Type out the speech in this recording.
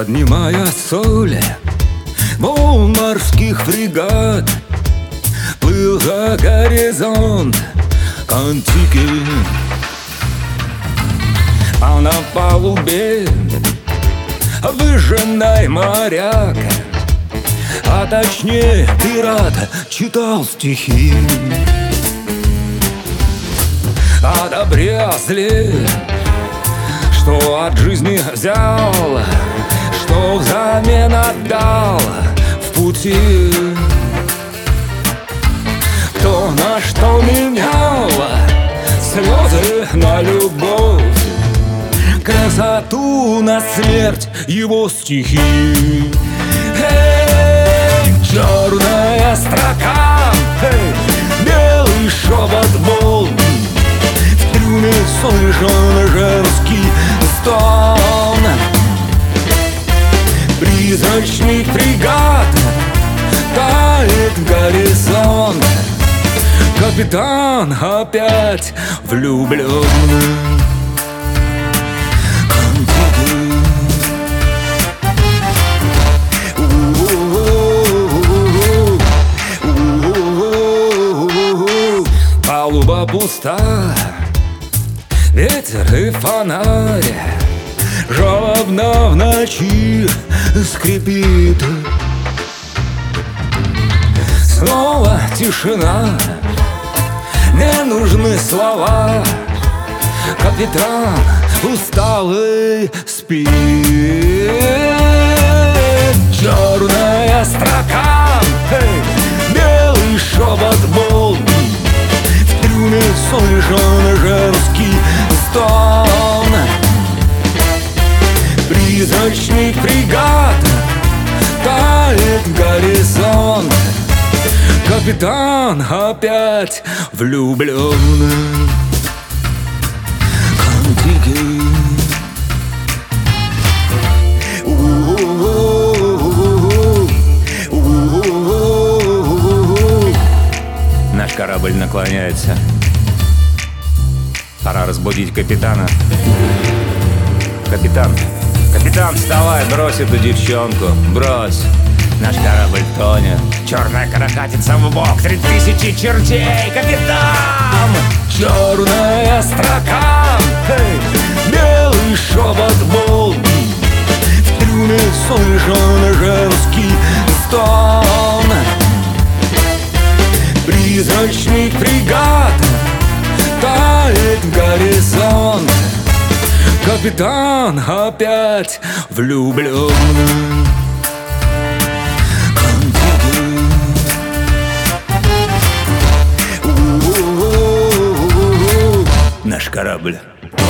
Поднимая соли волн морских фрегат, плыл за горизонт Контики. А на палубе выжженный моряк, а точнее пират, читал стихи о добре, о зле, что от жизни взял, что взамен отдал в пути. Кто на что менял слезы на любовь, красоту на смерть, его стихи. Эй, черная строка, эй, белый шепот волн, в трюме слышен женский стон. Призрачный фрегат, тает горизонт, капитан опять влюблен. Палуба пуста, ветер и фонарь жалобно в ночи скрипит. Снова тишина, не нужны слова, капитан усталый спит. Черная строка, эй, белый шепот волн, в трюме слышен женский стон. Призрачный фрегат, тает горизонт, капитан опять влюблен. Контики. Наш корабль наклоняется. Пора разбудить капитана. Капитан, капитан, вставай, брось эту девчонку, брось. Наш корабль тонет, черная каракатица в бок, 3000 чертей, капитан! Черная строка, эй, белый шепот волн, в трюме слышен женский стон. Призрачный фрегат, тает горизонт, капитан опять влюблен. Наш корабль